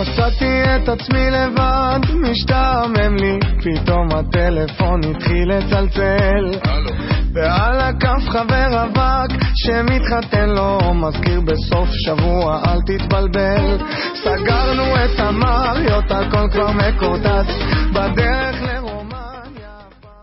מצאתי את עצמי לבד, משתעמם לי, פתאום הטלפון התחיל לצלצל. ועל הקף חבר אבק שמתחתן לו, מזכיר בסוף שבוע, אל תתבלבל. סגרנו את המריות, הכל כבר מקורטס, בדרך